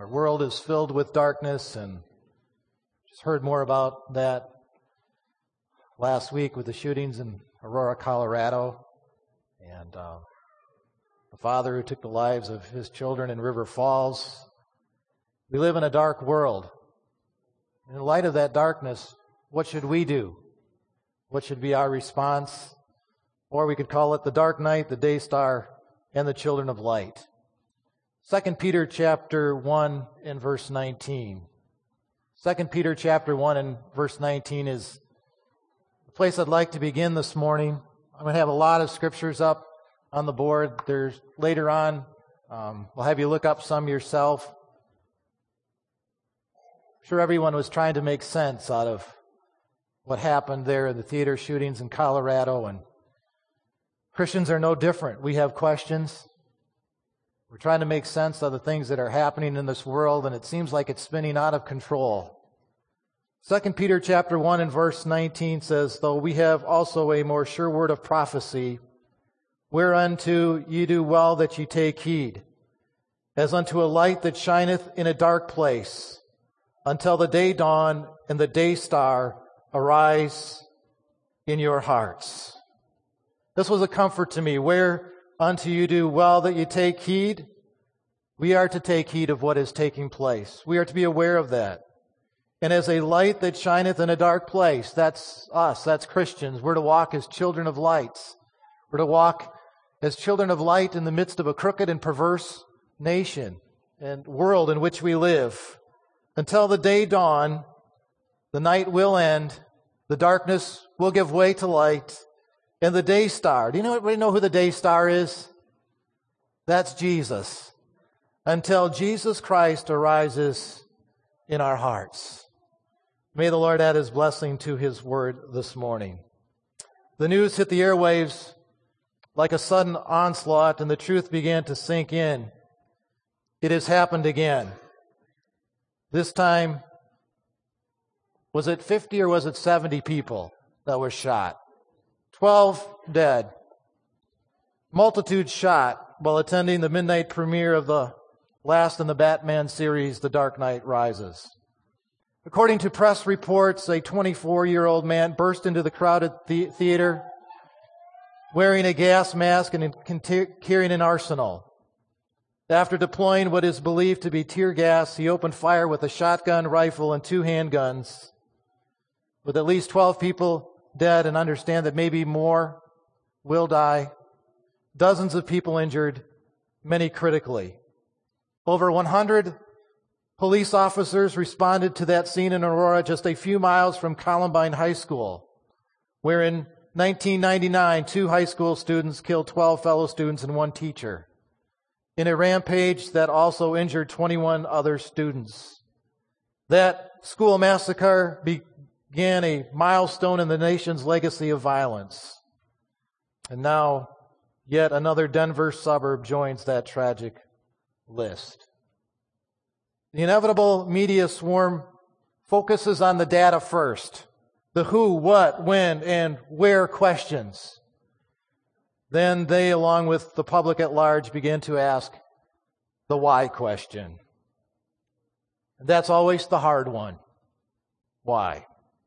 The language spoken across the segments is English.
world is filled with darkness, and just heard more about that last week with the shootings in Aurora, Colorado, and the father who took the lives of his children in River Falls. We live in a dark world. In light of that darkness, what should we do? What should be our response? Or we could call it the dark night, the day star, and the children of light. 2 Peter chapter 1 and verse 19. 2 Peter chapter 1 and verse 19 is the place I'd like to begin this morning. I'm going to have a lot of scriptures up on the board. There's later on, we'll have you look up some yourself. I'm sure everyone was trying to make sense out of what happened there in the theater shootings in Colorado, and Christians are no different. We have questions. We're trying to make sense of the things that are happening in this world, and it seems like it's spinning out of control. 2 Peter chapter 1 and verse 19 says, "Though we have also a more sure word of prophecy, whereunto ye do well that ye take heed, as unto a light that shineth in a dark place, until the day dawn and the day star arise in your hearts." This was a comfort to me. Whereunto you do well that you take heed. We are to take heed of what is taking place. We are to be aware of that. And as a light that shineth in a dark place, that's us, that's Christians. We're to walk as children of lights. We're to walk as children of light in the midst of a crooked and perverse nation and world in which we live. Until the day dawn, the night will end, the darkness will give way to light, and the day star. Do you know who the day star is? That's Jesus. Until Jesus Christ arises in our hearts. May the Lord add His blessing to His word this morning. The news hit the airwaves like a sudden onslaught, and the truth began to sink in. It has happened again. This time, was it 50 or was it 70 people that were shot? 12 dead. Multitudes shot while attending the midnight premiere of the last in the Batman series, The Dark Knight Rises. According to press reports, a 24-year-old man burst into the crowded theater wearing a gas mask and carrying an arsenal. After deploying what is believed to be tear gas, he opened fire with a shotgun, rifle, and 2 handguns. With at least 12 people dead, and understand that maybe more will die. Dozens of people injured, many critically. Over 100 police officers responded to that scene in Aurora, just a few miles from Columbine High School, where in 1999, 2 high school students killed 12 fellow students and 1 teacher, in a rampage that also injured 21 other students. That school massacre began a milestone in the nation's legacy of violence. And now, yet another Denver suburb joins that tragic list. The inevitable media swarm focuses on the data first. The who, what, when, and where questions. Then they, along with the public at large, begin to ask the why question. And that's always the hard one. Why?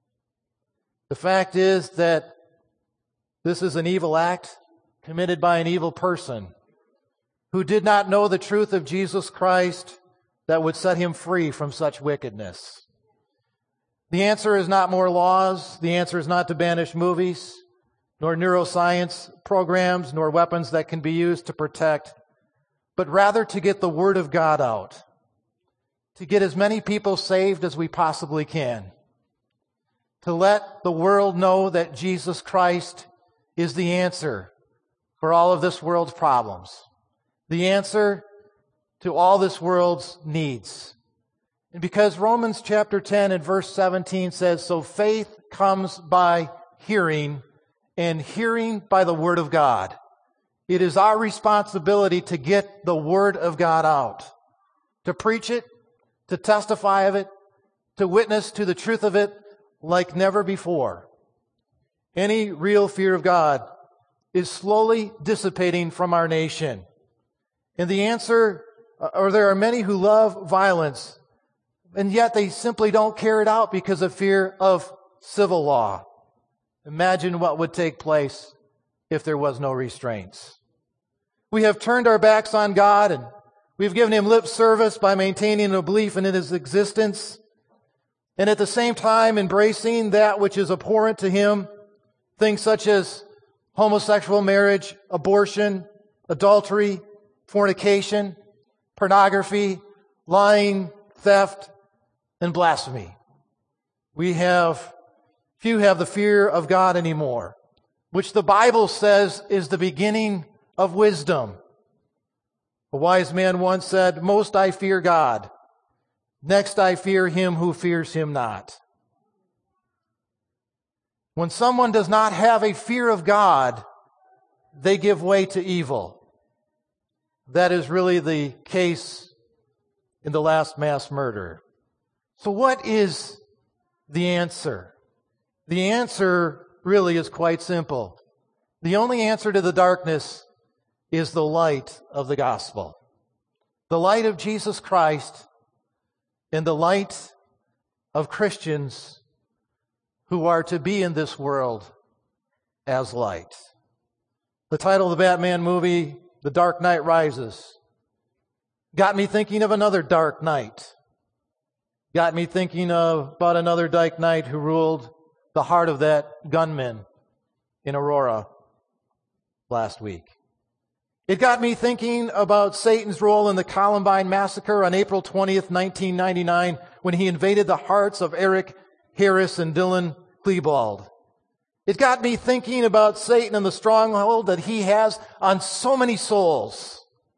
The fact is that this is an evil act committed by an evil person who did not know the truth of Jesus Christ that would set him free from such wickedness. The answer is not more laws. The answer is not to banish movies, nor neuroscience programs, nor weapons that can be used to protect, but rather to get the Word of God out, to get as many people saved as we possibly can, to let the world know that Jesus Christ is the answer for all of this world's problems, the answer to all this world's needs. And because Romans chapter 10 and verse 17 says, "So faith comes by hearing, and hearing by the Word of God." It is our responsibility to get the Word of God out, to preach it, to testify of it, to witness to the truth of it like never before. Any real fear of God is slowly dissipating from our nation. And the answer Or there are many who love violence, and yet they simply don't carry it out because of fear of civil law. Imagine what would take place if there was no restraints. We have turned our backs on God, and we've given Him lip service by maintaining a belief in His existence, and at the same time embracing that which is abhorrent to Him, things such as homosexual marriage, abortion, adultery, fornication, pornography, lying, theft, and blasphemy. Few have the fear of God anymore, which the Bible says is the beginning of wisdom. A wise man once said, "Most I fear God. Next I fear him who fears Him not." When someone does not have a fear of God, they give way to evil. That is really the case in the last mass murder. So what is the answer? The answer really is quite simple. The only answer to the darkness is the light of the gospel. The light of Jesus Christ and the light of Christians who are to be in this world as light. The title of the Batman movie, The Dark Knight Rises, got me thinking of another dark knight. Got me thinking about another dark knight who ruled the heart of that gunman in Aurora last week. It got me thinking about Satan's role in the Columbine massacre on April 20th, 1999, when he invaded the hearts of Eric Harris and Dylan Klebold. It got me thinking about Satan and the stronghold that he has on so many souls.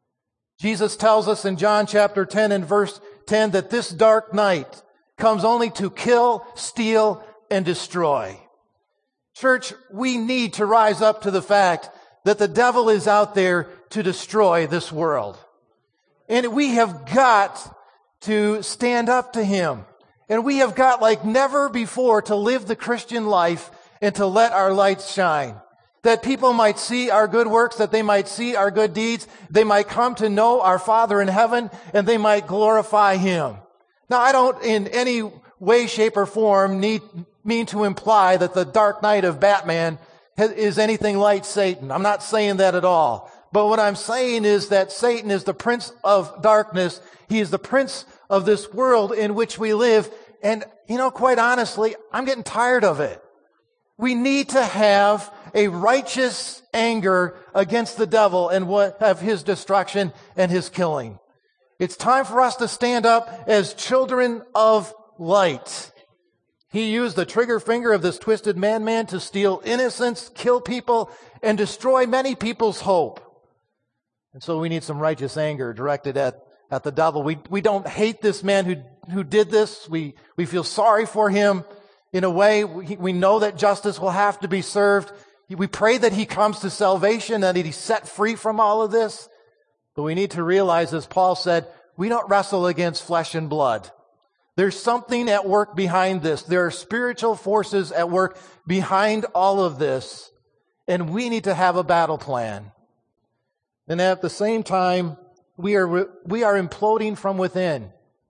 Jesus tells us in John chapter 10 and verse 10 that this dark night comes only to kill, steal, and destroy. Church, we need to rise up to the fact that the devil is out there to destroy this world. And we have got to stand up to him. And we have got like never before to live the Christian life and to let our lights shine. That people might see our good works, that they might see our good deeds, they might come to know our Father in heaven, and they might glorify Him. Now, I don't in any way, shape, or form mean to imply that the Dark Knight of Batman is anything like Satan. I'm not saying that at all. But what I'm saying is that Satan is the prince of darkness. He is the prince of this world in which we live. And, quite honestly, I'm getting tired of it. We need to have a righteous anger against the devil and of his destruction and his killing. It's time for us to stand up as children of light. He used the trigger finger of this twisted man to steal innocence, kill people, and destroy many people's hope. And so we need some righteous anger directed at the devil. We don't hate this man who did this. We feel sorry for him. In a way, we know that justice will have to be served. We pray that he comes to salvation, that he's set free from all of this. But we need to realize, as Paul said, we don't wrestle against flesh and blood. There's something at work behind this. There are spiritual forces at work behind all of this. And we need to have a battle plan. And at the same time, we are imploding from within.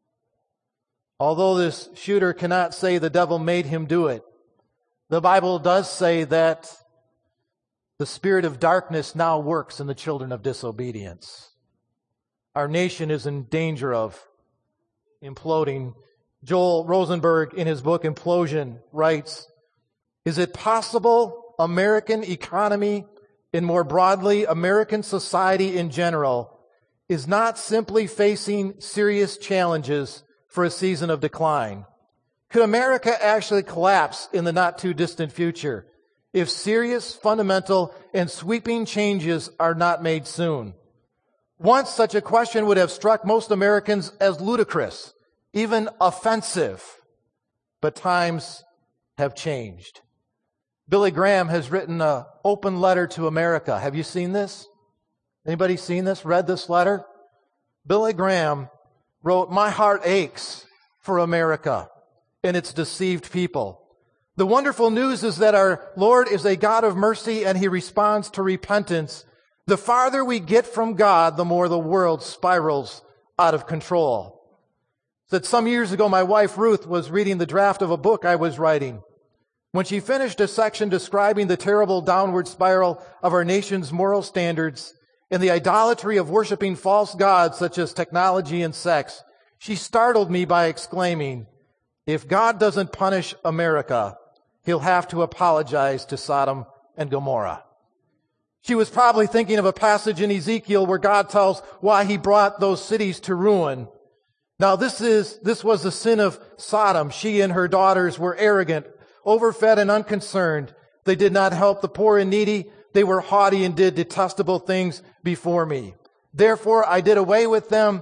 Although this shooter cannot say the devil made him do it, the Bible does say that the spirit of darkness now works in the children of disobedience. Our nation is in danger of imploding. Joel Rosenberg, in his book Implosion, writes, "Is it possible American economy, and more broadly American society in general, is not simply facing serious challenges for a season of decline? Could America actually collapse in the not too distant future if serious, fundamental, and sweeping changes are not made soon? Once such a question would have struck most Americans as ludicrous, even offensive. But times have changed." Billy Graham has written an open letter to America. Have you seen this? Anybody seen this? Read this letter? Billy Graham wrote, "My heart aches for America and its deceived people. The wonderful news is that our Lord is a God of mercy and He responds to repentance. The farther we get from God, the more the world spirals out of control. Said some years ago, my wife Ruth was reading the draft of a book I was writing. When she finished a section describing the terrible downward spiral of our nation's moral standards and the idolatry of worshiping false gods such as technology and sex, she startled me by exclaiming, "If God doesn't punish America, He'll have to apologize to Sodom and Gomorrah." She was probably thinking of a passage in Ezekiel where God tells why He brought those cities to ruin. Now this was the sin of Sodom. She and her daughters were arrogant, overfed and unconcerned. They did not help the poor and needy. They were haughty and did detestable things before me. Therefore I did away with them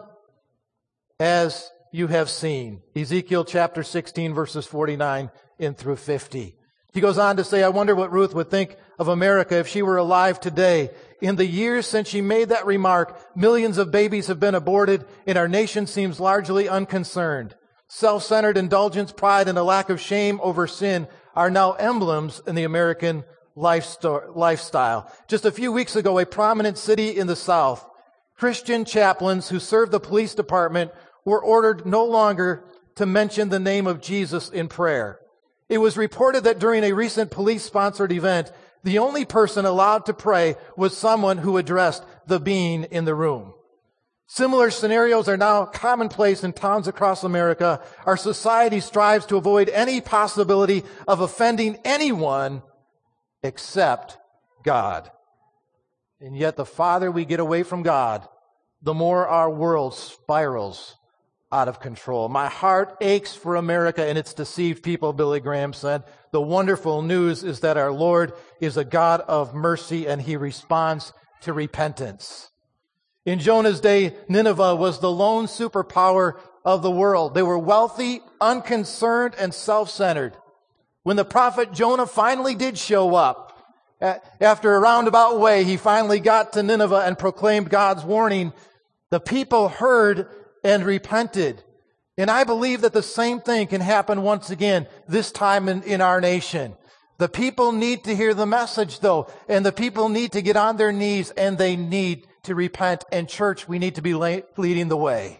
as you have seen. Ezekiel chapter 16 verses 49 in through 50. He goes on to say, I wonder what Ruth would think of America if she were alive today. In the years since she made that remark, millions of babies have been aborted and our nation seems largely unconcerned. Self-centered indulgence, pride, and a lack of shame over sin are now emblems in the American lifestyle. Just a few weeks ago, a prominent city in the South, Christian chaplains who served the police department were ordered no longer to mention the name of Jesus in prayer. It was reported that during a recent police-sponsored event, the only person allowed to pray was someone who addressed the being in the room. Similar scenarios are now commonplace in towns across America. Our society strives to avoid any possibility of offending anyone except God. And yet the farther we get away from God, the more our world spirals out of control. My heart aches for America and its deceived people, Billy Graham said. The wonderful news is that our Lord is a God of mercy and He responds to repentance. In Jonah's day, Nineveh was the lone superpower of the world. They were wealthy, unconcerned, and self-centered. When the prophet Jonah finally did show up, after a roundabout way, he finally got to Nineveh and proclaimed God's warning. The people heard and repented. And I believe that the same thing can happen once again, this time in our nation. The people need to hear the message, though, and the people need to get on their knees, and they need to repent. And church, we need to be leading the way.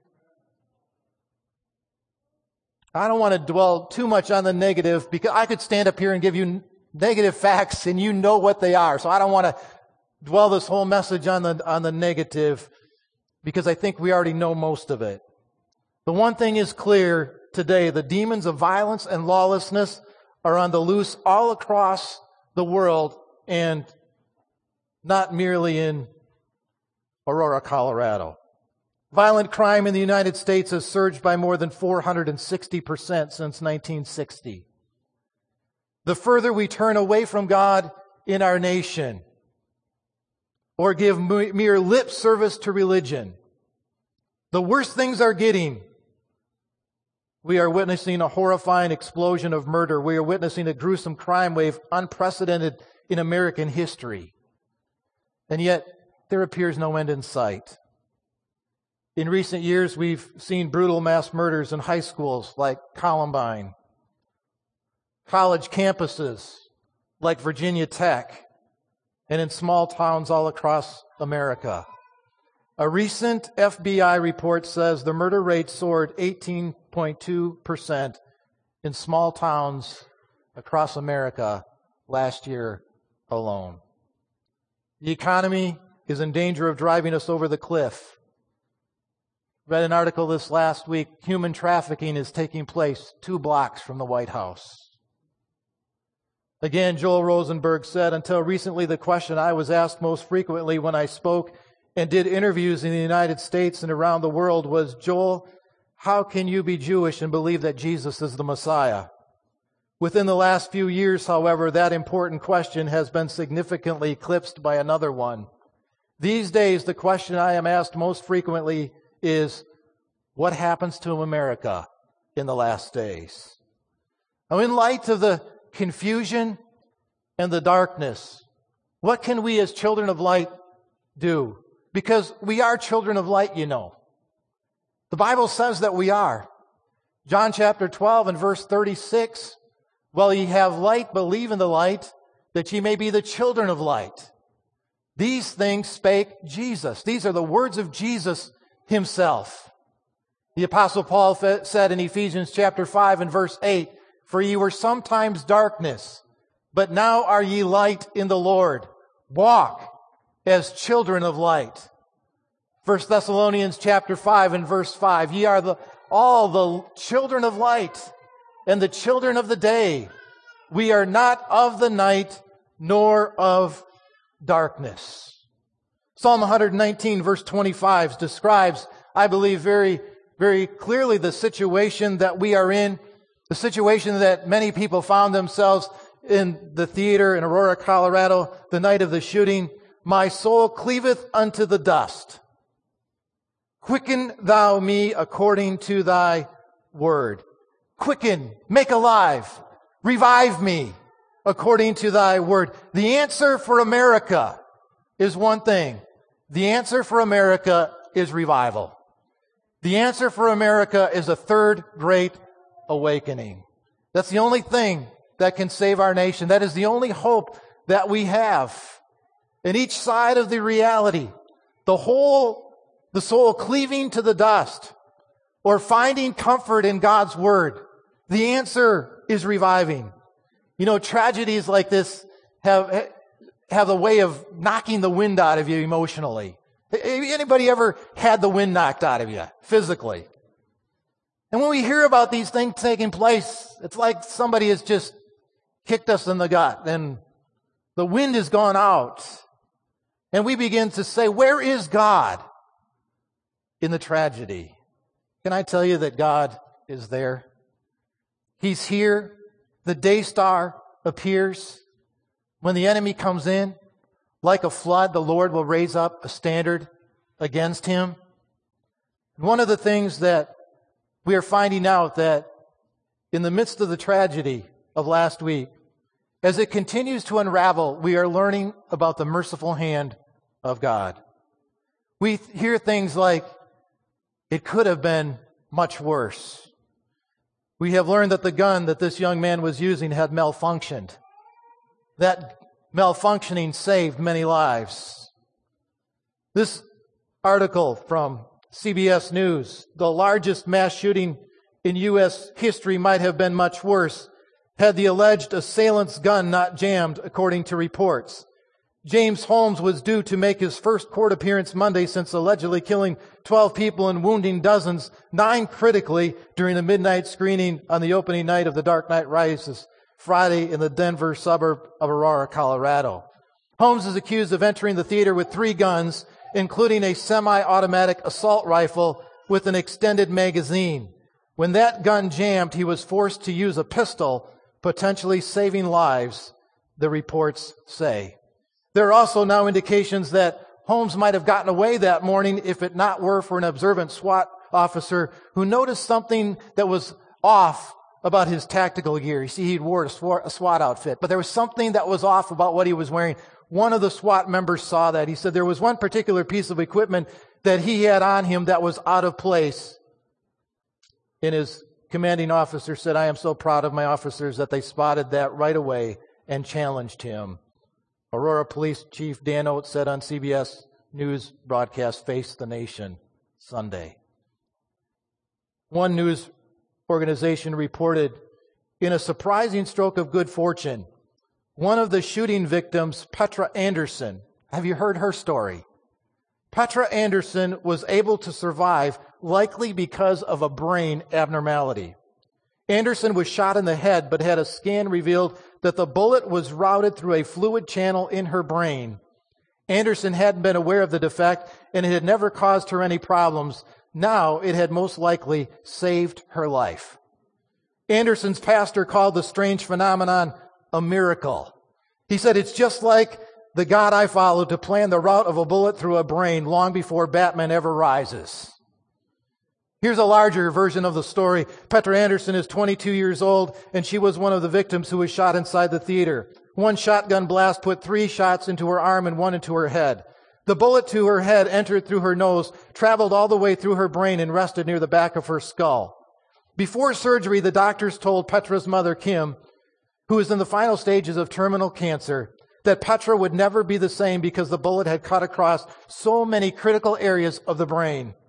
I don't want to dwell too much on the negative, because I could stand up here and give you negative facts, and you know what they are. So I don't want to dwell this whole message on the negative, because I think we already know most of it. The one thing is clear today: the demons of violence and lawlessness are on the loose all across the world, and not merely in Aurora, Colorado. Violent crime in the United States has surged by more than 460% since 1960. The further we turn away from God in our nation, or give mere lip service to religion, the worse things are getting. We are witnessing a horrifying explosion of murder. We are witnessing a gruesome crime wave unprecedented in American history. And yet, there appears no end in sight. In recent years, we've seen brutal mass murders in high schools like Columbine, college campuses like Virginia Tech, and in small towns all across America. A recent FBI report says the murder rate soared 18.2% in small towns across America last year alone. The economy is in danger of driving us over the cliff. Read an article this last week. Human trafficking is taking place 2 blocks from the White House. Again, Joel Rosenberg said, until recently, the question I was asked most frequently when I spoke and did interviews in the United States and around the world was, Joel, how can you be Jewish and believe that Jesus is the Messiah? Within the last few years, however, that important question has been significantly eclipsed by another one. These days, the question I am asked most frequently is, what happens to America in the last days? Now, in light of the confusion and the darkness, what can we as children of light do? Because we are children of light, you know. The Bible says that we are. John chapter 12 and verse 36, while ye have light, believe in the light, that ye may be the children of light. These things spake Jesus. These are the words of Jesus himself. The Apostle Paul said in Ephesians chapter 5 and verse 8, "For ye were sometimes darkness, but now are ye light in the Lord. Walk as children of light." 1 Thessalonians chapter 5 and verse 5, "Ye are all the children of light and the children of the day. We are not of the night nor of darkness." Psalm 119 verse 25 describes, I believe, very, very clearly the situation that we are in, the situation that many people found themselves in the theater in Aurora, Colorado, the night of the shooting. "My soul cleaveth unto the dust. Quicken thou me according to thy word." Quicken, make alive, revive me according to thy word. The answer for America is one thing. The answer for America is revival. The answer for America is a third great awakening. That's the only thing that can save our nation. That is the only hope that we have. In each side of the reality, the soul cleaving to the dust, or finding comfort in God's word, the answer is reviving. You know, tragedies like this have a way of knocking the wind out of you emotionally. Anybody ever had the wind knocked out of you physically? And when we hear about these things taking place, it's like somebody has just kicked us in the gut and the wind has gone out. And we begin to say, where is God in the tragedy? Can I tell you that God is there? He's here. The day star appears. When the enemy comes in, like a flood, the Lord will raise up a standard against him. One of the things that we are finding out that in the midst of the tragedy of last week, as it continues to unravel, we are learning about the merciful hand of God. We hear things like, it could have been much worse. We have learned that the gun that this young man was using had malfunctioned. That malfunctioning saved many lives. This article from CBS News, "The largest mass shooting in U.S. history might have been much worse had the alleged assailant's gun not jammed, according to reports." James Holmes was due to make his first court appearance Monday since allegedly killing 12 people and wounding dozens, 9 critically, during the midnight screening on the opening night of The Dark Knight Rises, Friday in the Denver suburb of Aurora, Colorado. Holmes is accused of entering the theater with 3 guns, including a semi-automatic assault rifle with an extended magazine. When that gun jammed, he was forced to use a pistol, potentially saving lives, the reports say. There are also now indications that Holmes might have gotten away that morning if it not were for an observant SWAT officer who noticed something that was off about his tactical gear. You see, he'd wore a SWAT outfit, but there was something that was off about what he was wearing. One of the SWAT members saw that. He said there was one particular piece of equipment that he had on him that was out of place. And his commanding officer said, "I am so proud of my officers that they spotted that right away and challenged him." Aurora Police Chief Dan Oates said on CBS News broadcast Face the Nation Sunday. One news organization reported, in a surprising stroke of good fortune, one of the shooting victims, Petra Anderson, have you heard her story? Petra Anderson was able to survive likely because of a brain abnormality. Anderson was shot in the head, but had a scan revealed that the bullet was routed through a fluid channel in her brain. Anderson hadn't been aware of the defect, and it had never caused her any problems. Now it had most likely saved her life. Anderson's pastor called the strange phenomenon a miracle. He said, "It's just like the God I follow to plan the route of a bullet through a brain long before Batman ever rises." Here's a larger version of the story. Petra Anderson is 22 years old, and she was one of the victims who was shot inside the theater. One shotgun blast put 3 shots into her arm and 1 into her head. The bullet to her head entered through her nose, traveled all the way through her brain, and rested near the back of her skull. Before surgery, the doctors told Petra's mother, Kim, who is in the final stages of terminal cancer, that Petra would never be the same because the bullet had cut across so many critical areas of the brain.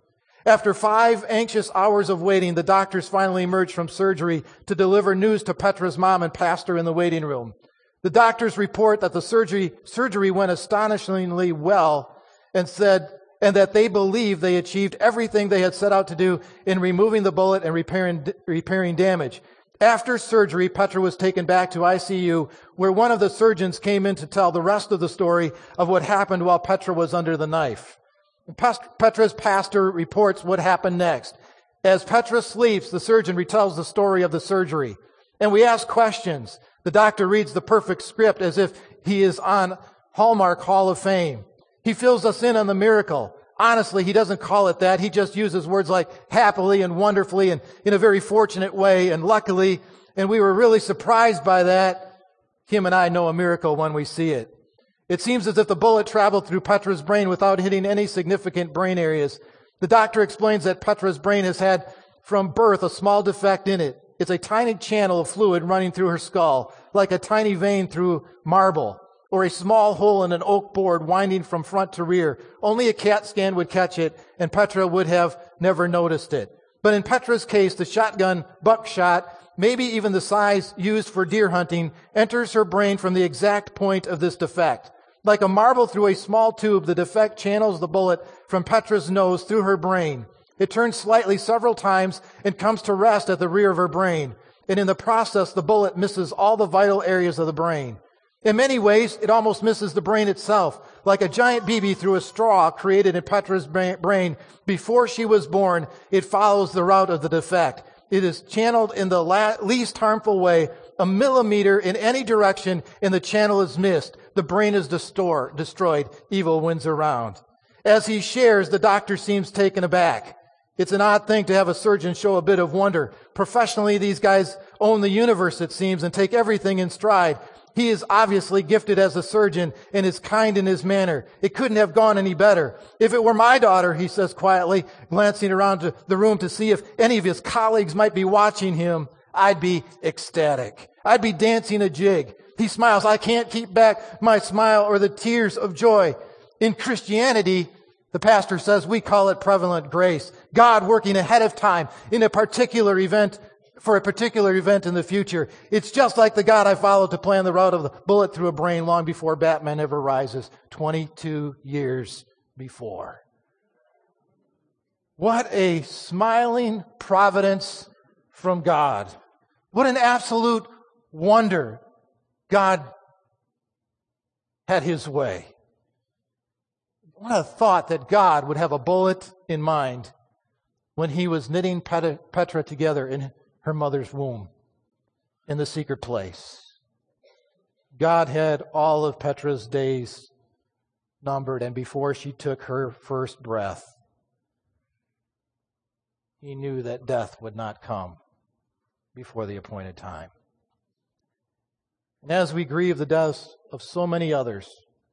After 5 anxious hours of waiting, the doctors finally emerged from surgery to deliver news to Petra's mom and pastor in the waiting room. The doctors report that the surgery went astonishingly well and that they believe they achieved everything they had set out to do in removing the bullet and repairing damage. After surgery, Petra was taken back to ICU, where one of the surgeons came in to tell the rest of the story of what happened while Petra was under the knife. Petra's pastor reports what happened next. As Petra sleeps, the surgeon retells the story of the surgery. And we ask questions. The doctor reads the perfect script as if he is on Hallmark Hall of Fame. He fills us in on the miracle. Honestly, he doesn't call it that. He just uses words like happily and wonderfully and in a very fortunate way and luckily. And we were really surprised by that. Kim and I know a miracle when we see it. It seems as if the bullet traveled through Petra's brain without hitting any significant brain areas. The doctor explains that Petra's brain has had from birth a small defect in it. It's a tiny channel of fluid running through her skull, like a tiny vein through marble, or a small hole in an oak board winding from front to rear. Only a CAT scan would catch it, and Petra would have never noticed it. But in Petra's case, the shotgun buckshot, maybe even the size used for deer hunting, enters her brain from the exact point of this defect. Like a marble through a small tube, the defect channels the bullet from Petra's nose through her brain. It turns slightly several times and comes to rest at the rear of her brain. And in the process, the bullet misses all the vital areas of the brain. In many ways, it almost misses the brain itself, like a giant BB through a straw created in Petra's brain before she was born. It follows the route of the defect. It is channeled in the least harmful way, a millimeter in any direction, and the channel is missed. The brain is destroyed. Evil wins around. As he shares, the doctor seems taken aback. It's an odd thing to have a surgeon show a bit of wonder. Professionally, these guys own the universe, it seems, and take everything in stride. He is obviously gifted as a surgeon and is kind in his manner. It couldn't have gone any better. If it were my daughter, he says quietly, glancing around the room to see if any of his colleagues might be watching him, I'd be ecstatic. I'd be dancing a jig. He smiles. I can't keep back my smile or the tears of joy. In Christianity, the pastor says, we call it prevalent grace. God working ahead of time in a particular event, for a particular event in the future. It's just like the God I followed to plan the route of the bullet through a brain long before Batman ever rises, 22 years before. What a smiling providence from God. What an absolute wonder God had his way. What a thought that God would have a bullet in mind when he was knitting Petra together in her mother's womb in the secret place. God had all of Petra's days numbered, and before she took her first breath, he knew that death would not come before the appointed time. And as we grieve the deaths of so many others,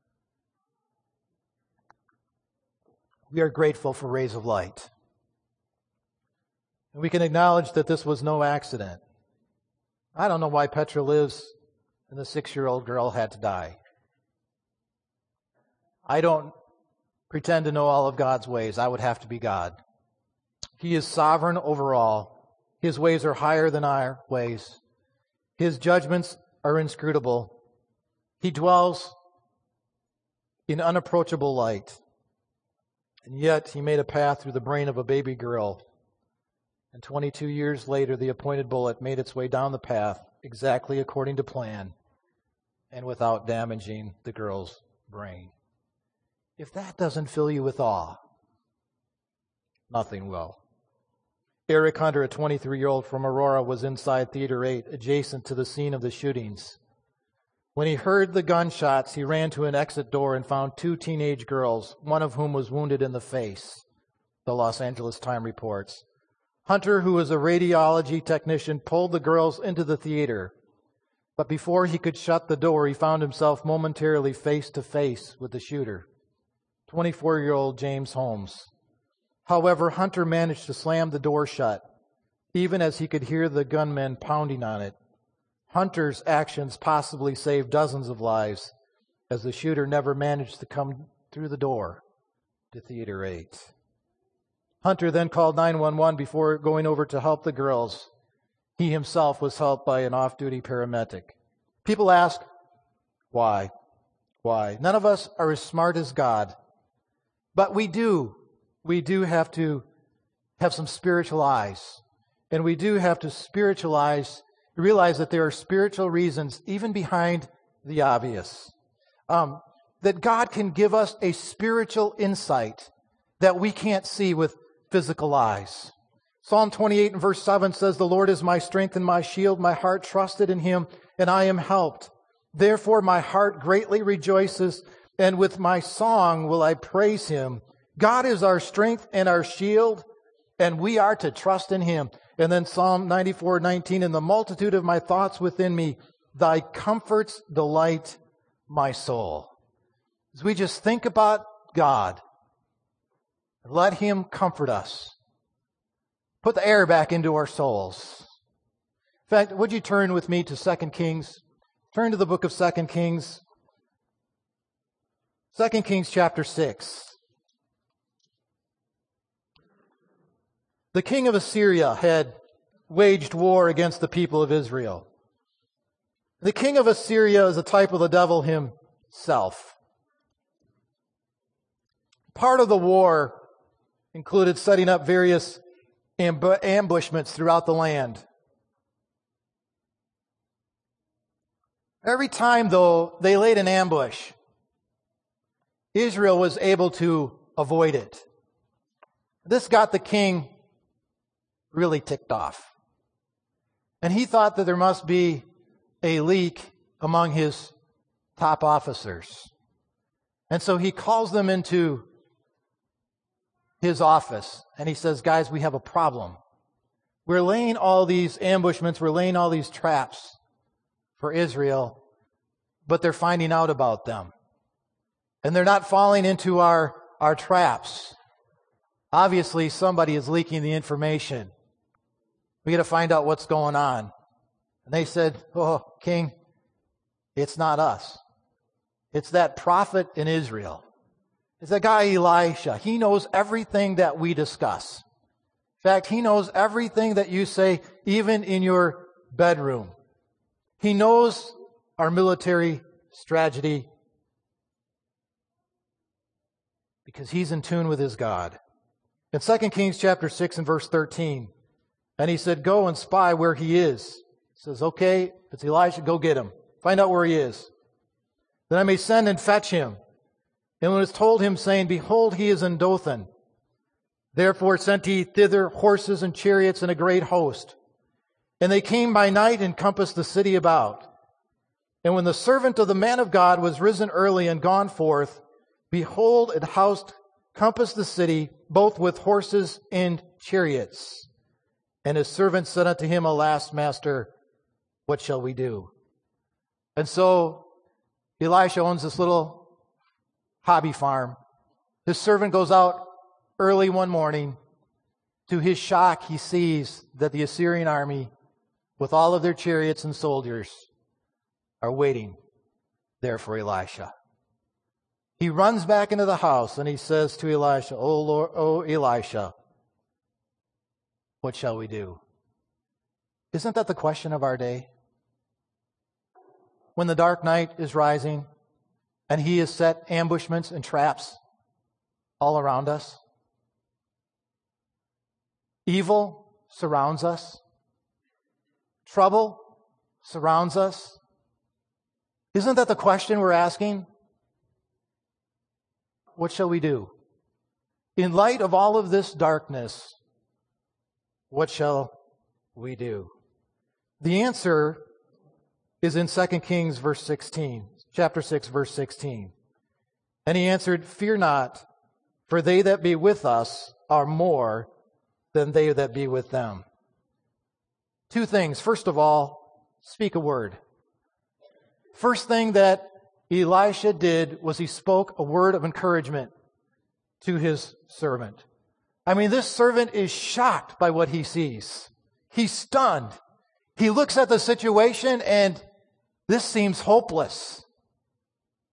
we are grateful for rays of light. And we can acknowledge that this was no accident. I don't know why Petra lives and the 6-year-old girl had to die. I don't pretend to know all of God's ways. I would have to be God. He is sovereign over all. His ways are higher than our ways. His judgments are inscrutable. He dwells in unapproachable light. And yet he made a path through the brain of a baby girl. And 22 years later, the appointed bullet made its way down the path exactly according to plan and without damaging the girl's brain. If that doesn't fill you with awe, nothing will. Eric Hunter, a 23-year-old from Aurora, was inside Theater 8, adjacent to the scene of the shootings. When he heard the gunshots, he ran to an exit door and found 2 teenage girls, one of whom was wounded in the face, the Los Angeles Times reports. Hunter, who was a radiology technician, pulled the girls into the theater. But before he could shut the door, he found himself momentarily face to face with the shooter, 24-year-old James Holmes. However, Hunter managed to slam the door shut, even as he could hear the gunmen pounding on it. Hunter's actions possibly saved dozens of lives, as the shooter never managed to come through the door to Theater 8. Hunter then called 911 before going over to help the girls. He himself was helped by an off-duty paramedic. People ask, why? Why? None of us are as smart as God, but we do have to have some spiritual eyes. And we do have to realize that there are spiritual reasons even behind the obvious. That God can give us a spiritual insight that we can't see with physical eyes. Psalm 28 and verse 7 says, "The Lord is my strength and my shield. My heart trusted in Him, and I am helped. Therefore my heart greatly rejoices, and with my song will I praise Him." God is our strength and our shield, and we are to trust in Him. And then Psalm 94:19, "In the multitude of my thoughts within me, thy comforts delight my soul." As we just think about God, let Him comfort us. Put the air back into our souls. In fact, would you turn with me to 2 Kings? Turn to the book of 2 Kings. 2 Kings chapter 6. The king of Assyria had waged war against the people of Israel. The king of Assyria is a type of the devil himself. Part of the war included setting up various ambushments throughout the land. Every time, though, they laid an ambush, Israel was able to avoid it. This got the king really ticked off. And he thought that there must be a leak among his top officers. And so he calls them into his office and he says, "Guys, we have a problem. We're laying all these ambushments, we're laying all these traps for Israel, but they're finding out about them. And they're not falling into our traps. Obviously, somebody is leaking the information. We got to find out what's going on." And they said, "Oh, King, it's not us. It's that prophet in Israel. It's that guy Elisha. He knows everything that we discuss. In fact, he knows everything that you say, even in your bedroom. He knows our military strategy because he's in tune with his God." In 2 Kings chapter 6 and verse 13, and he said, "Go and spy where he is." He says, "Okay, if it's Elisha, go get him. Find out where he is. Then I may send and fetch him." And when it was told him, saying, "Behold, he is in Dothan. Therefore sent he thither horses and chariots and a great host. And they came by night and compassed the city about. And when the servant of the man of God was risen early and gone forth, behold, a host compassed the city, both with horses and chariots. And his servant said unto him, Alas, master, what shall we do?" And so Elisha owns this little hobby farm. His servant goes out early one morning. To his shock, he sees that the Assyrian army, with all of their chariots and soldiers, are waiting there for Elisha. He runs back into the house and he says to Elisha, "O Elisha, what shall we do?" Isn't that the question of our day? When the dark night is rising and he has set ambushments and traps all around us. Evil surrounds us. Trouble surrounds us. Isn't that the question we're asking? What shall we do? In light of all of this darkness, what shall we do? The answer is in 2 Kings verse 16, chapter 6, verse 16. And he answered, "Fear not, for they that be with us are more than they that be with them." Two things. First of all, speak a word. First thing that Elisha did was he spoke a word of encouragement to his servant. I mean, this servant is shocked by what he sees. He's stunned. He looks at the situation and this seems hopeless.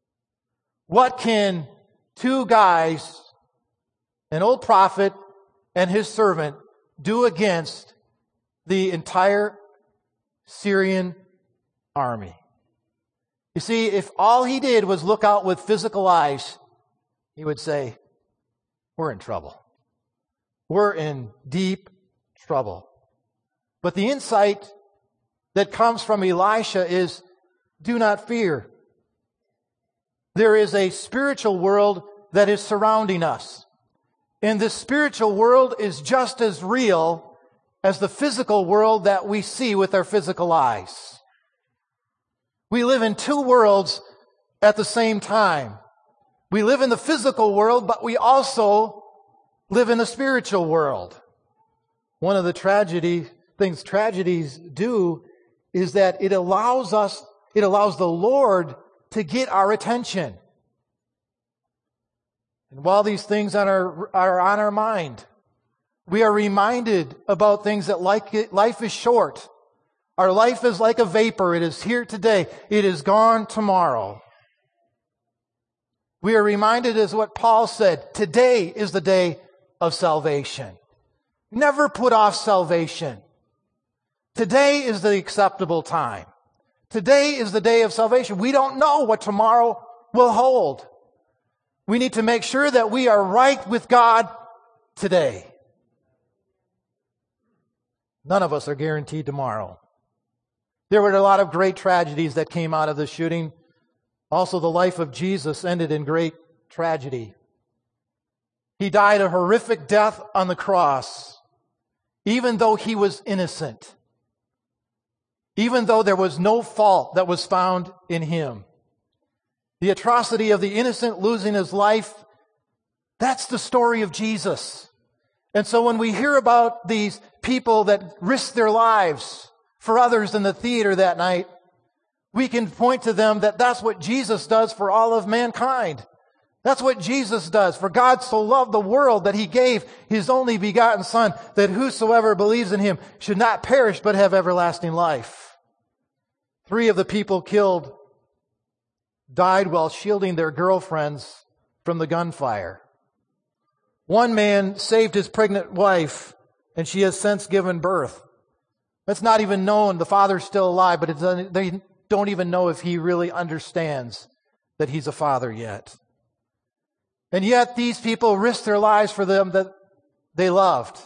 What can two guys, an old prophet and his servant do against the entire Syrian army? You see, if all he did was look out with physical eyes, he would say, we're in trouble. We're in deep trouble. But the insight that comes from Elisha is, do not fear. There is a spiritual world that is surrounding us. And this spiritual world is just as real as the physical world that we see with our physical eyes. We live in two worlds at the same time. We live in the physical world, but we also live in the spiritual world. One of the things tragedies do is that it allows the Lord to get our attention. And while these things are on our mind, we are reminded about things that life is short. Our life is like a vapor. It is here today. It is gone tomorrow. We are reminded, as what Paul said, today is the day of salvation. Never put off salvation. Today is the acceptable time. Today is the day of salvation. We don't know what tomorrow will hold. We need to make sure that we are right with God today. None of us are guaranteed tomorrow. There were a lot of great tragedies that came out of the shooting. Also, the life of Jesus ended in great tragedy. He died a horrific death on the cross, even though he was innocent. Even though there was no fault that was found in him. The atrocity of the innocent losing his life, that's the story of Jesus. And so when we hear about these people that risked their lives for others in the theater that night, we can point to them that that's what Jesus does for all of mankind. That's what Jesus does. For God so loved the world that he gave his only begotten Son, that whosoever believes in him should not perish but have everlasting life. 3 of the people killed died while shielding their girlfriends from the gunfire. 1 man saved his pregnant wife, and she has since given birth. That's not even known. The father's still alive, but they don't even know if he really understands that he's a father yet. And yet these people risked their lives for them that they loved.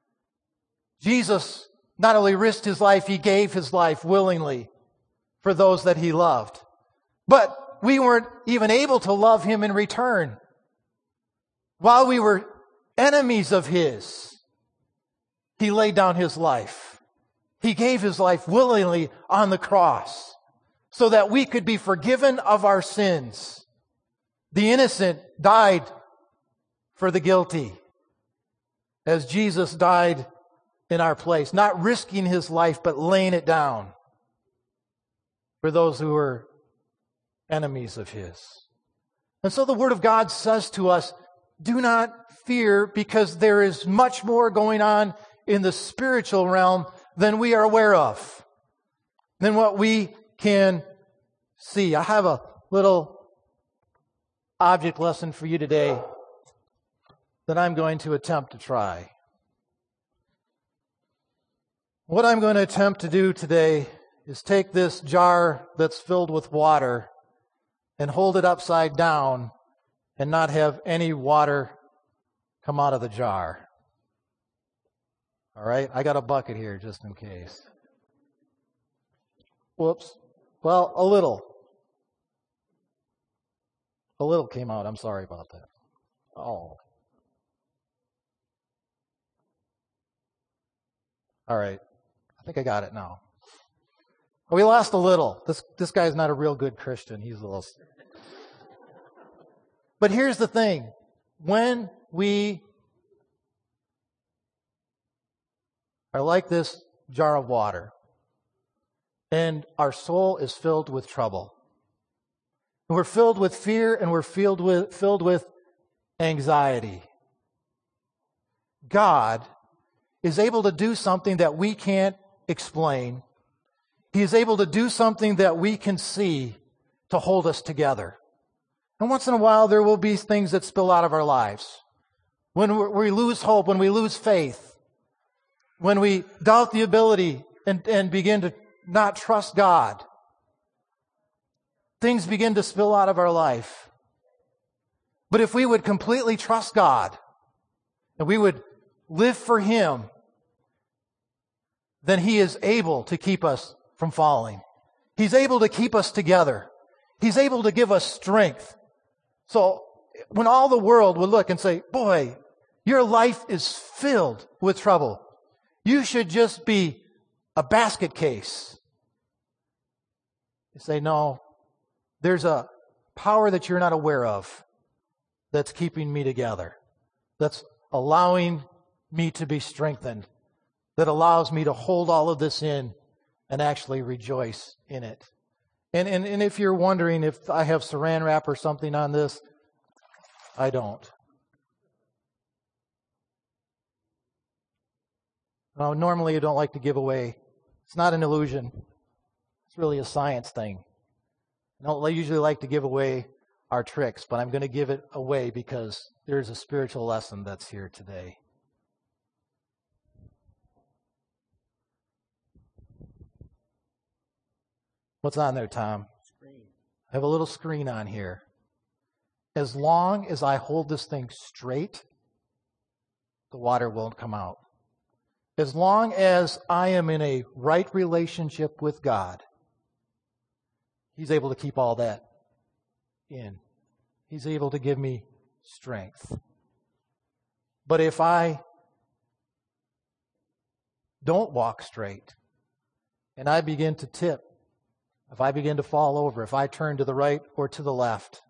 Jesus not only risked his life, he gave his life willingly for those that he loved. But we weren't even able to love him in return. While we were enemies of his, he laid down his life. He gave his life willingly on the cross so that we could be forgiven of our sins. The innocent died for the guilty, as Jesus died in our place, not risking his life, but laying it down for those who were enemies of his. And so the Word of God says to us, do not fear, because there is much more going on in the spiritual realm than we are aware of, than what we can see. I have a little object lesson for you today that I'm going to attempt to try. What I'm going to attempt to do today is take this jar that's filled with water and hold it upside down and not have any water come out of the jar. All right? I got a bucket here just in case. Whoops. Well, a little. A little came out. I'm sorry about that. Oh. All right. I think I got it now. We lost a little. This guy's not a real good Christian. He's a little... But here's the thing. When we are like this jar of water, and our soul is filled with trouble, and we're filled with fear, and we're filled with anxiety, God is able to do something that we can't explain. He is able to do something that we can see to hold us together. And once in a while, there will be things that spill out of our lives. when we lose hope, when we lose faith, when we doubt the ability and begin to not trust God, things begin to spill out of our life. But if we would completely trust God and we would live for Him, then He is able to keep us from falling. He's able to keep us together. He's able to give us strength. So when all the world would look and say, boy, your life is filled with trouble, you should just be a basket case. You say, no, there's a power that you're not aware of that's keeping me together, that's allowing me to be strengthened, that allows me to hold all of this in and actually rejoice in it. And if you're wondering if I have saran wrap or something on this, I don't. Now, normally I don't like to give away. It's not an illusion. It's really a science thing. I don't usually like to give away our tricks, but I'm going to give it away because there's a spiritual lesson that's here today. What's on there, Tom? Screen. I have a little screen on here. As long as I hold this thing straight, the water won't come out. As long as I am in a right relationship with God, He's able to keep all that in. He's able to give me strength. But if I don't walk straight and I begin to tip, if I begin to fall over, if I turn to the right or to the left,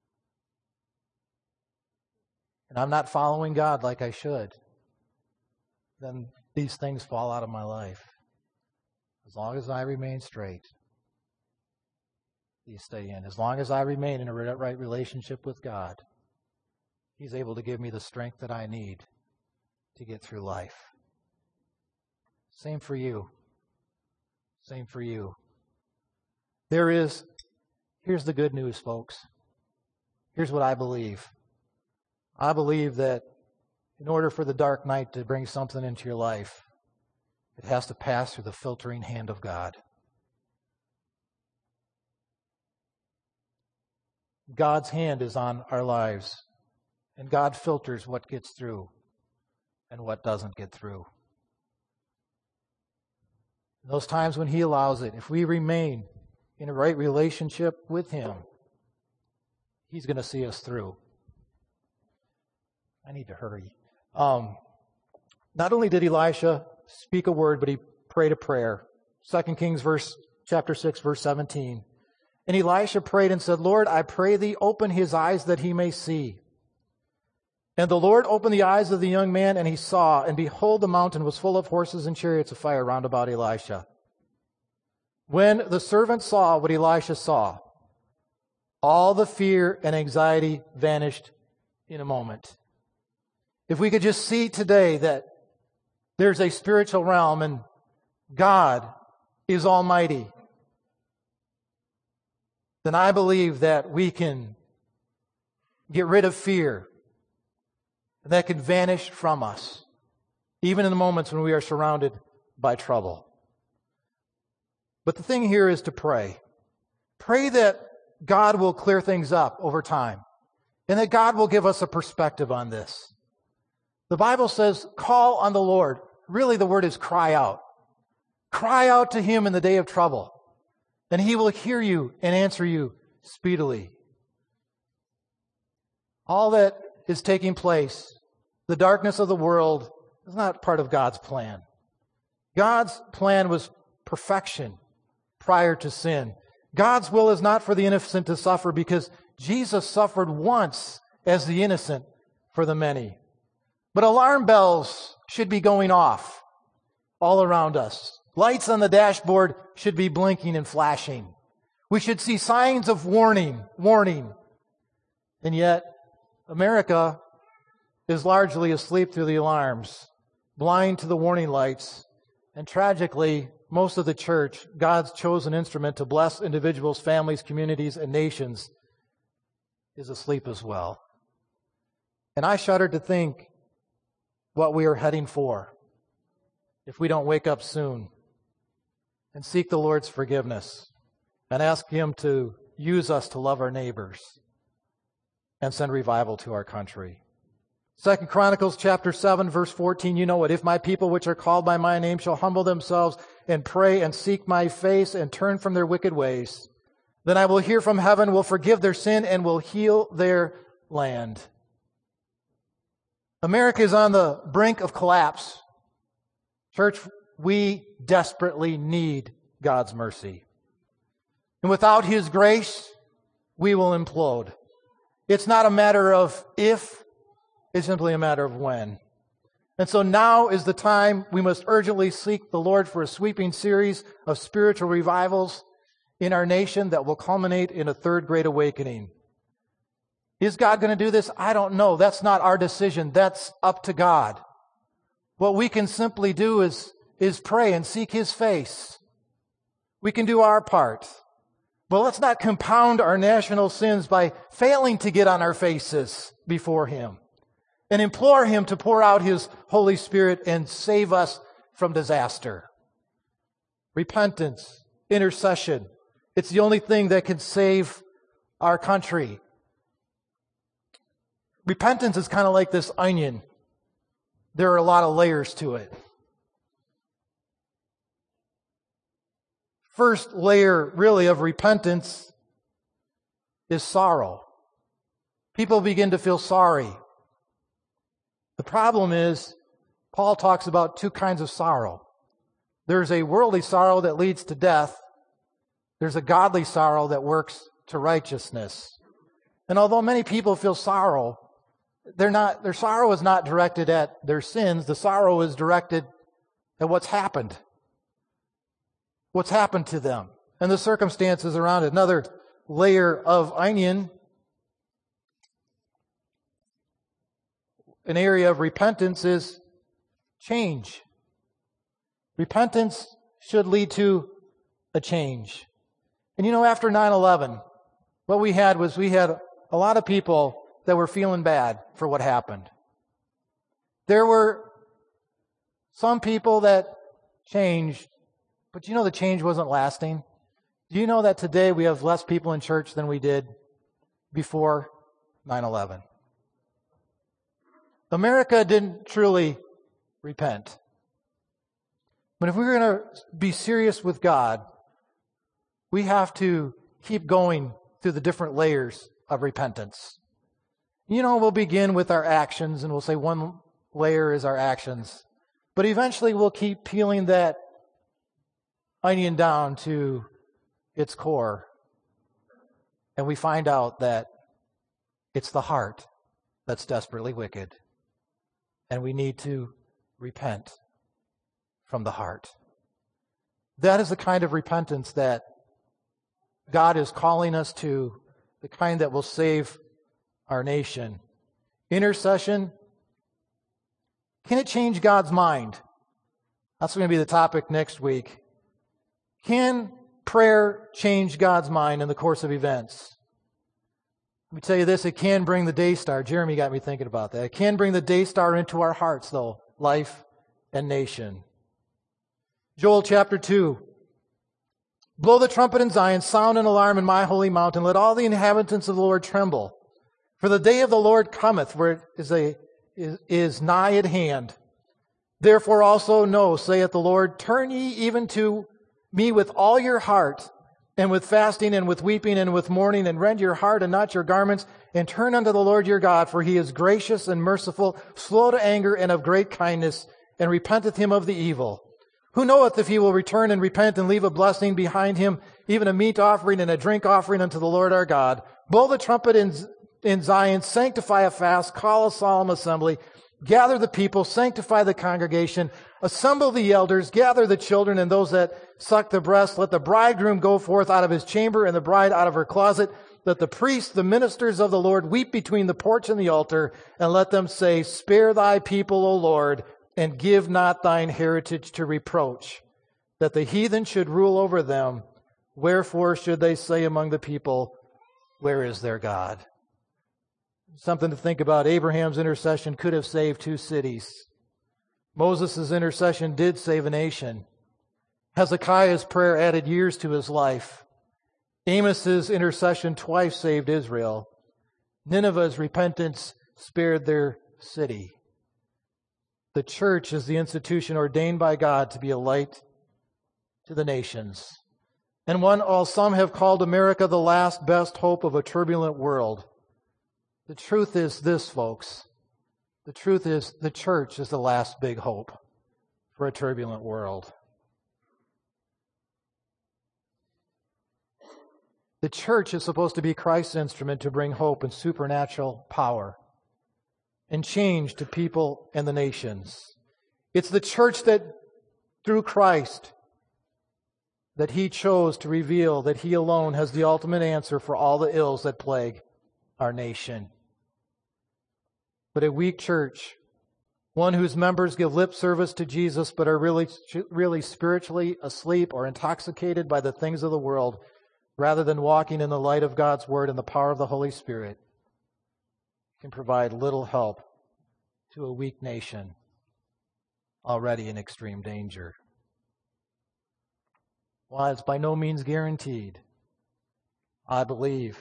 and I'm not following God like I should, then these things fall out of my life. As long as I remain straight, these stay in. As long as I remain in a right relationship with God, He's able to give me the strength that I need to get through life. Same for you. Same for you. Here's the good news, folks. Here's what I believe. I believe that in order for the dark night to bring something into your life, it has to pass through the filtering hand of God. God's hand is on our lives, and God filters what gets through and what doesn't get through. In those times when He allows it, if we remain in a right relationship with Him, He's going to see us through. I need to hurry. Not only did Elisha speak a word, but he prayed a prayer. 2 Kings chapter 6, verse 17. And Elisha prayed and said, Lord, I pray Thee, open his eyes that he may see. And the Lord opened the eyes of the young man, and he saw, and behold, the mountain was full of horses and chariots of fire round about Elisha. When the servant saw what Elisha saw, all the fear and anxiety vanished in a moment. If we could just see today that there's a spiritual realm and God is almighty, then I believe that we can get rid of fear. And that can vanish from us, even in the moments when we are surrounded by trouble. But the thing here is to pray. Pray that God will clear things up over time, and that God will give us a perspective on this. The Bible says, call on the Lord. Really, the word is cry out. Cry out to Him in the day of trouble, and He will hear you and answer you speedily. All that is taking place, the darkness of the world, is not part of God's plan. God's plan was perfection prior to sin. God's will is not for the innocent to suffer, because Jesus suffered once as the innocent for the many. But alarm bells should be going off all around us. Lights on the dashboard should be blinking and flashing. We should see signs of warning. And yet, America is largely asleep through the alarms, blind to the warning lights, and tragically, most of the church, God's chosen instrument to bless individuals, families, communities, and nations, is asleep as well. And I shudder to think what we are heading for if we don't wake up soon and seek the Lord's forgiveness and ask Him to use us to love our neighbors and send revival to our country. 2 Chronicles chapter 7, verse 14, you know it. If my people which are called by my name shall humble themselves and pray and seek my face and turn from their wicked ways, then I will hear from heaven, will forgive their sin, and will heal their land. America is on the brink of collapse. Church, we desperately need God's mercy. And without His grace, we will implode. It's not a matter of if, it's simply a matter of when. And so now is the time we must urgently seek the Lord for a sweeping series of spiritual revivals in our nation that will culminate in a third great awakening. Is God going to do this? I don't know. That's not our decision. That's up to God. What we can simply do is pray and seek His face. We can do our part. But let's not compound our national sins by failing to get on our faces before Him and implore Him to pour out His Holy Spirit and save us from disaster. Repentance, intercession, it's the only thing that can save our country. Repentance is kind of like this onion. There are a lot of layers to it. First layer, really, of repentance is sorrow. People begin to feel sorry. The problem is, Paul talks about two kinds of sorrow. There's a worldly sorrow that leads to death. There's a godly sorrow that works to righteousness. And although many people feel sorrow, their sorrow is not directed at their sins. The sorrow is directed at what's happened to them, and the circumstances around it. Another layer of onion, an area of repentance, is change. Repentance should lead to a change. And you know, after 9/11, what we had a lot of people that were feeling bad for what happened. There were some people that changed, but you know the change wasn't lasting. Do you know that today we have less people in church than we did before 9/11? America didn't truly repent. But if we're going to be serious with God, we have to keep going through the different layers of repentance. You know, we'll begin with our actions, and we'll say one layer is our actions. But eventually we'll keep peeling that onion down to its core, and we find out that it's the heart that's desperately wicked, and we need to repent from the heart. That is the kind of repentance that God is calling us to, the kind that will save our nation. Intercession, can it change God's mind? That's going to be the topic next week. Can prayer change God's mind in the course of events? Let me tell you this, it can bring the day star. Jeremy got me thinking about that. It can bring the day star into our hearts, though, life and nation. Joel chapter 2. Blow the trumpet in Zion, sound an alarm in my holy mountain. Let all the inhabitants of the Lord tremble. For the day of the Lord cometh, where it is nigh at hand. Therefore also know, saith the Lord, turn ye even to me with all your heart, and with fasting, and with weeping, and with mourning, and rend your heart and not your garments, and turn unto the Lord your God, for He is gracious and merciful, slow to anger, and of great kindness, and repenteth him of the evil. Who knoweth if he will return and repent and leave a blessing behind him, even a meat offering and a drink offering unto the Lord our God? Blow the trumpet in Zion, sanctify a fast, call a solemn assembly, gather the people, sanctify the congregation, assemble the elders, gather the children and those that suck the breast. Let the bridegroom go forth out of his chamber and the bride out of her closet. Let the priests, the ministers of the Lord, weep between the porch and the altar, and let them say, spare thy people, O Lord, and give not thine heritage to reproach, that the heathen should rule over them. Wherefore should they say among the people, where is their God? Something to think about. Abraham's intercession could have saved 2 cities. Moses' intercession did save a nation. Hezekiah's prayer added years to his life. Amos's intercession twice saved Israel. Nineveh's repentance spared their city. The church is the institution ordained by God to be a light to the nations. And while some have called America the last best hope of a turbulent world, the truth is this, folks. The truth is the church is the last big hope for a turbulent world. The church is supposed to be Christ's instrument to bring hope and supernatural power and change to people and the nations. It's the church that, through Christ, that He chose to reveal that He alone has the ultimate answer for all the ills that plague our nation. But a weak church, one whose members give lip service to Jesus but are really spiritually asleep or intoxicated by the things of the world, rather than walking in the light of God's Word and the power of the Holy Spirit, can provide little help to a weak nation already in extreme danger. While it's by no means guaranteed, I believe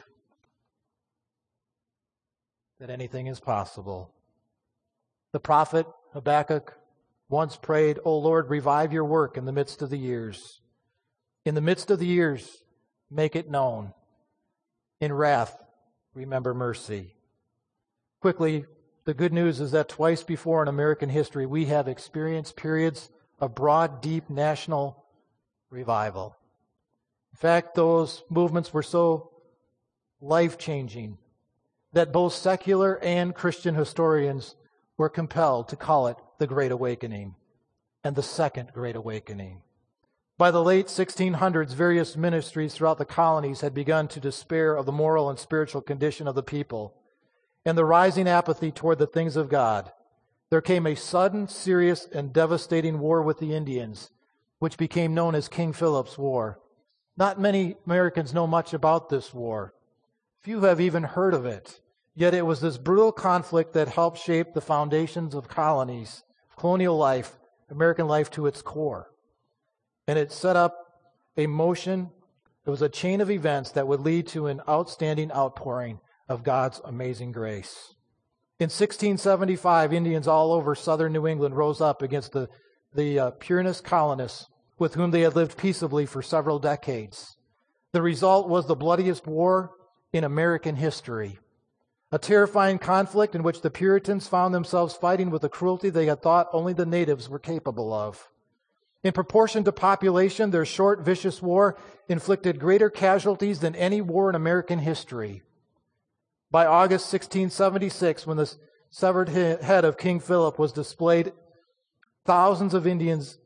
that anything is possible. The prophet Habakkuk once prayed, "O Lord, revive your work in the midst of the years. In the midst of the years, make it known. In wrath, remember mercy." Quickly, the good news is that twice before in American history, we have experienced periods of broad, deep national revival. In fact, those movements were so life-changing that both secular and Christian historians were compelled to call it the Great Awakening and the Second Great Awakening. By the late 1600s, various ministries throughout the colonies had begun to despair of the moral and spiritual condition of the people and the rising apathy toward the things of God. There came a sudden, serious, and devastating war with the Indians, which became known as King Philip's War. Not many Americans know much about this war. Few have even heard of it. Yet it was this brutal conflict that helped shape the foundations of colonies, colonial life, American life to its core. And it set up a motion. It was a chain of events that would lead to an outstanding outpouring of God's amazing grace. In 1675, Indians all over southern New England rose up against the Puritan colonists with whom they had lived peaceably for several decades. The result was the bloodiest war in American history. A terrifying conflict in which the Puritans found themselves fighting with a cruelty they had thought only the natives were capable of. In proportion to population, their short, vicious war inflicted greater casualties than any war in American history. By August 1676, when the severed head of King Philip was displayed, thousands of Indians,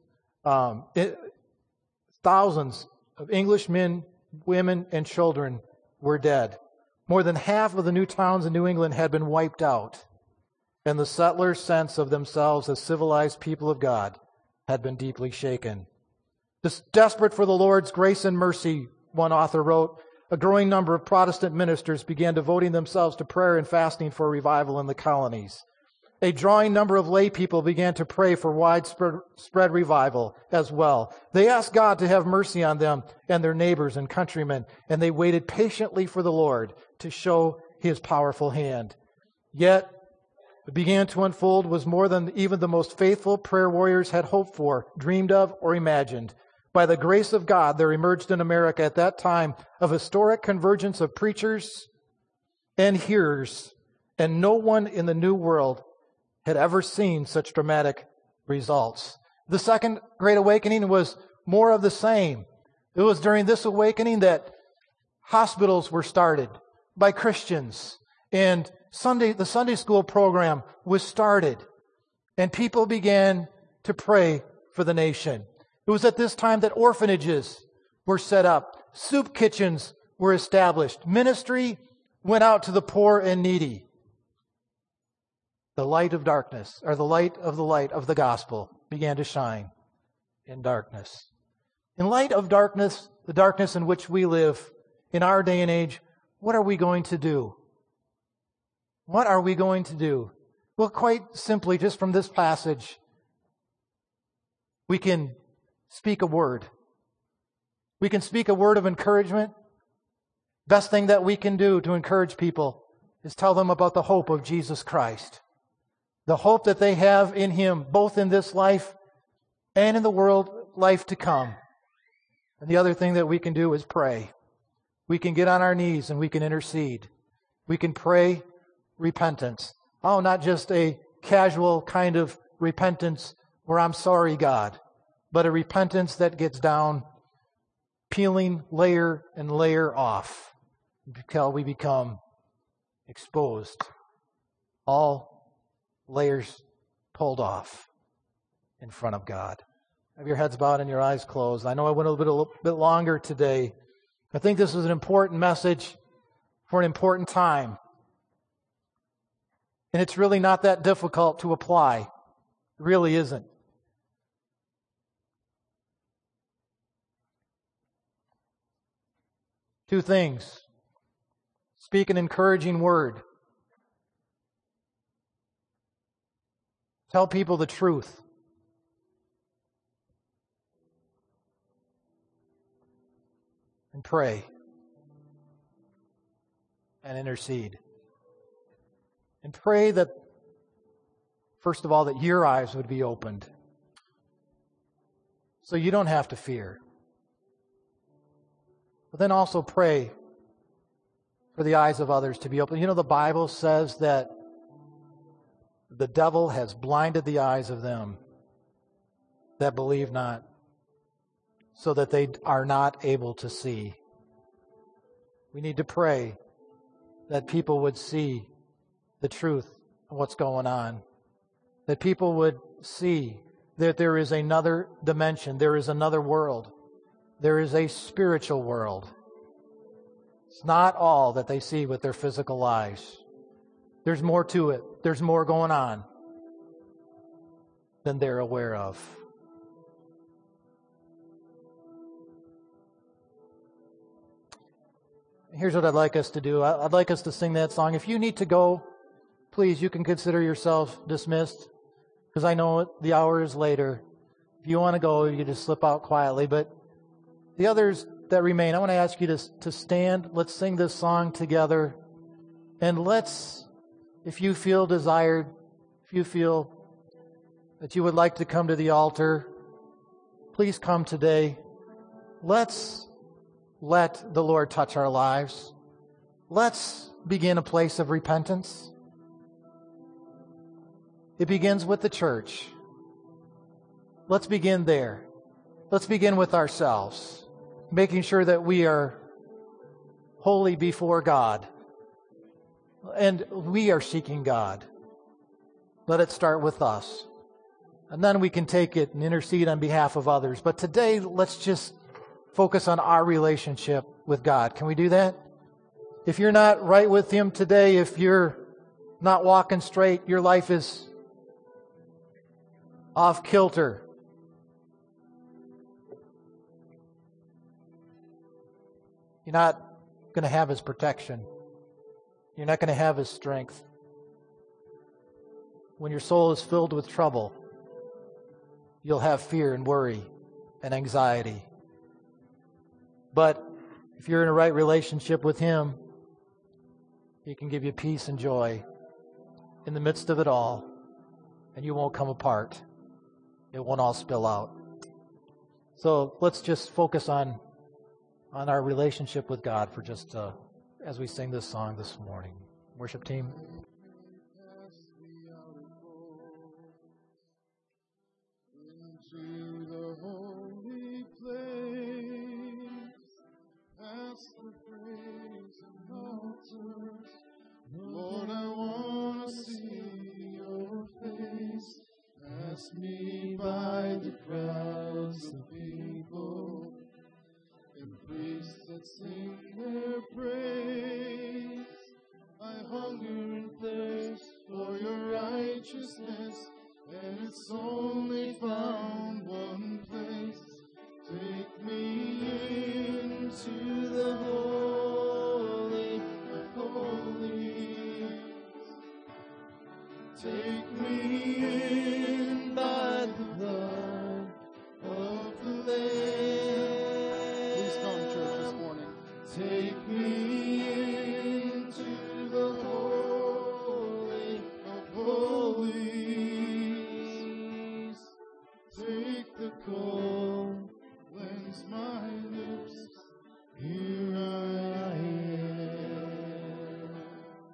thousands of English men, women, and children were dead. More than half of the new towns in New England had been wiped out, and the settlers' sense of themselves as civilized people of God had been deeply shaken. Desperate for the Lord's grace and mercy, one author wrote, a growing number of Protestant ministers began devoting themselves to prayer and fasting for revival in the colonies. A drawing number of lay people began to pray for widespread revival as well. They asked God to have mercy on them and their neighbors and countrymen, and they waited patiently for the Lord to show His powerful hand. Yet, what began to unfold was more than even the most faithful prayer warriors had hoped for, dreamed of, or imagined. By the grace of God, there emerged in America at that time a historic convergence of preachers and hearers, and no one in the New World had ever seen such dramatic results. The Second Great Awakening was more of the same. It was during this awakening that hospitals were started by Christians, and the Sunday school program was started, and people began to pray for the nation. It was at this time that orphanages were set up, soup kitchens were established, ministry went out to the poor and needy. The light of darkness, or the light of the gospel, began to shine in darkness. In light of darkness, the darkness in which we live in our day and age, what are we going to do? What are we going to do? Well, quite simply, just from this passage, we can speak a word. We can speak a word of encouragement. Best thing that we can do to encourage people is tell them about the hope of Jesus Christ. The hope that they have in Him, both in this life and in the world life to come. And the other thing that we can do is pray. We can get on our knees and we can intercede. We can pray repentance. Oh, not just a casual kind of repentance where I'm sorry, God, but a repentance that gets down, peeling layer and layer off until we become exposed. All layers pulled off in front of God. Have your heads bowed and your eyes closed. I know I went a little bit longer today. I think this is an important message for an important time. And it's really not that difficult to apply. It really isn't. Two things. Speak an encouraging word. Tell people the truth. And pray. And intercede. And pray that, first of all, that your eyes would be opened. So you don't have to fear. But then also pray for the eyes of others to be open. You know, the Bible says that the devil has blinded the eyes of them that believe not, so that they are not able to see. We need to pray that people would see the truth of what's going on. That people would see that there is another dimension, there is another world. There is a spiritual world. It's not all that they see with their physical eyes. There's more to it. There's more going on than they're aware of. Here's what I'd like us to do. I'd like us to sing that song. If you need to go, please, you can consider yourself dismissed, because I know the hour is later. If you want to go, you just slip out quietly. But the others that remain, I want to ask you to stand. Let's sing this song together. And let's, if you feel desired, if you feel that you would like to come to the altar, please come today. Let's let the Lord touch our lives. Let's begin a place of repentance. It begins with the church. Let's begin there. Let's begin with ourselves, making sure that we are holy before God. And we are seeking God. Let it start with us. And then we can take it and intercede on behalf of others. But today, let's just focus on our relationship with God. Can we do that? If you're not right with Him today, if you're not walking straight, your life is off kilter. You're not going to have His protection. You're not going to have His strength. When your soul is filled with trouble, you'll have fear and worry and anxiety. But if you're in a right relationship with Him, He can give you peace and joy in the midst of it all, and you won't come apart. It won't all spill out. So let's just focus on our relationship with God for just as we sing this song this morning. Worship team. Into the holy place, past the brazen altars, Lord, I want to see your face. Pass me by the crowds of people and priests that sing their praise. I hunger and thirst for your righteousness, and it's only found one place. Take me into the holy of holies. Take me in by the blood lips in